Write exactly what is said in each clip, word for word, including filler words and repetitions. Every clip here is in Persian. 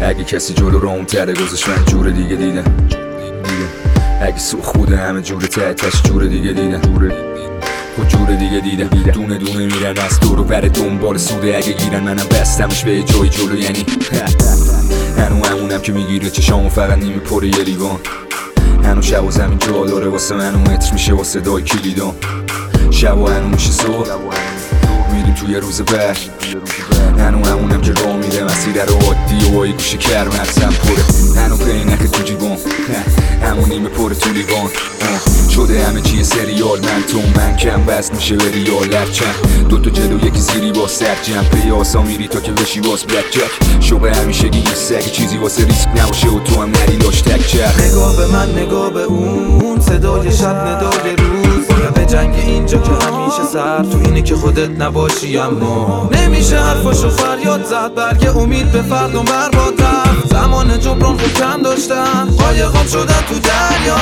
اگه کسی جلو رو اون تره گذاشت من جور دیگه دیدم اگه سوخ بوده همه جور تحتش جور دیگه دیدم خود جور دیگه دیدم دونه دونه میرن از دور و بر دنبال سوده اگه گیرن منم بستمش به جای جلو یعنی هنو همونم که میگیره چشامو فقط نیمه پر یه لیوان هنو شب و زمین جا داره واسه منو متر میشه واسه دای کلیدان شب و هنو میشه صبح میریم توی روز بعد هنو همونم که راه میره مسیر رو عادی و وای گوشه کر مغزم پره هنو پینک تو جیبان همون نیمه پر تو لیوان شده همه چیه سریال من تو من کم وزن میشه به ریال لرچن دوتا جلو یکی زیری با سر جمع پیاسا میری تا که بشی باز بلک جک شبه همیشگی یه سگ چیزی واسه ریسک نباشه و تو هم نری لاش تک چرخ نگاه به من نگاه به اون صدای شب ندای روز یا به جنگ اینجا که همیشه سر تو اینه که خودت نباشی اما نمیشه حرفاشو فریاد زد برگ امید به فردم برباد رفت زمان جبران خود کم داشتم قایقام شدن تو دریا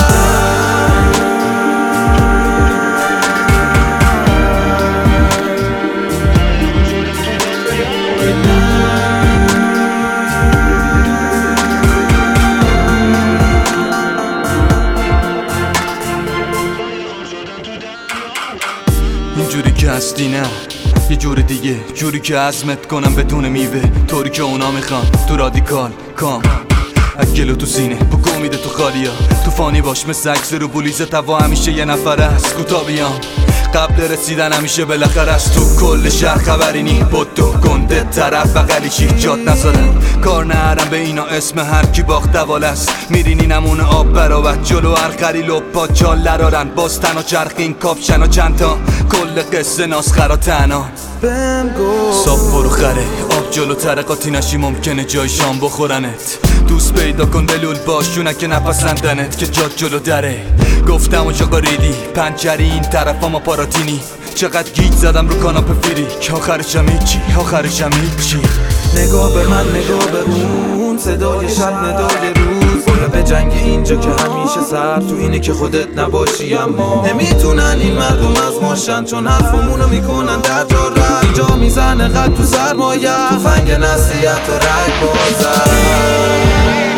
اینجوری که هستی نه یه جور دیگه جوری که عزمت کنم بدون میوه طوری که اونا میخوان تو رادیکال کام اگلو تو سینه بگو میده تو خالیا تو فانی باش مثل اکس رو بولیزه توا همیشه یه نفر است کوتا بیام قبل رسیدن همیشه بالاخره از تو کل شهر خبری نی بدو گنده طرف بغلی چی جات نذارن کار نهرم به اینا اسم هر کی باخت دوال است میرینی نمونه آب براوت جلو هر خری لپا چال لرارن باز تنها چرخین کاپشن و چند تا کل قصه ناسخرا تنها بهم گفت صاف برو خره آب جلو ترقاتی نشی ممکنه جای شام بخورنت دوست پیدا کن دلول باشونه که نپسندنت که جات جلو دره گفتم و جاقا ریدی پنچری این طرف ما پاراتینی چقدر گیج زدم رو کاناپه فیری که آخرشم هیچی آخرشم هیچی نگاه به من نگاه به اون صدای شب ندای روز یا به جنگ اینجا که همیشه سر تو اینه که خودت نباشی اما نمیتونن این مردم از ماشن چون حرفمونو میکنن در جا رد اینجا میزنه قد تو سرمایه تو فنگ نصیحت و رگ بازن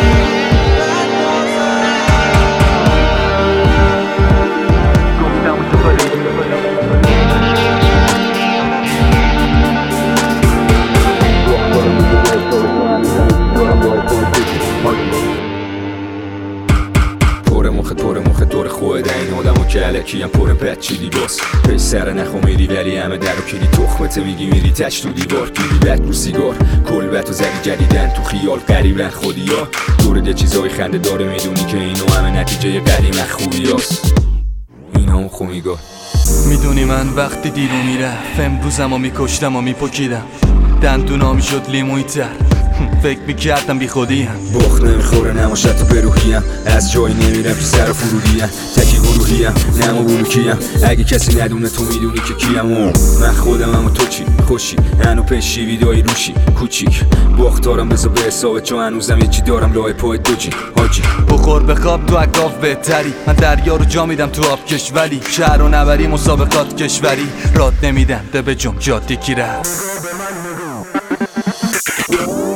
پر مخت پر مخت دور خود این آدم و که علکی هم پر پت چیدی باز پش سر نخو میری ولی همه در و کلی تخمته میگی میری تش تو دیوار گیری بد رو سیگار کلبت و زدی جدیدن تو خیال قریبن خودی ها دورد یه چیزای خنده داره میدونی که اینو همه نتیجه قدیم خوبی هست این هم خومیگاه میدونی من وقتی دیرو میرفت امروزم و میکشتم و میپکیدم دندونا میشد لیموی تر فکر میکردم بی خودیم بخ نمیخوره نماشت تو بروحیم از جایی نمیرم که سر فرودیم تکی گروهیم نمو بلوکیم اگه کسی ندونه تو میدونی که کیم و من خودم هم و تو چی خوشی هنو پیشی ویدایی روشی کوچیک باختارم بذار به حسابه چون هنوزم یکی دارم لای پای دوجی حاجی بخور بخواب تو اکاف بهتری من دریا رو جا میدم تو آب کشوری شهر و نبری مسابقات کشوری راد نمیدم ده به جم جاده کی رفت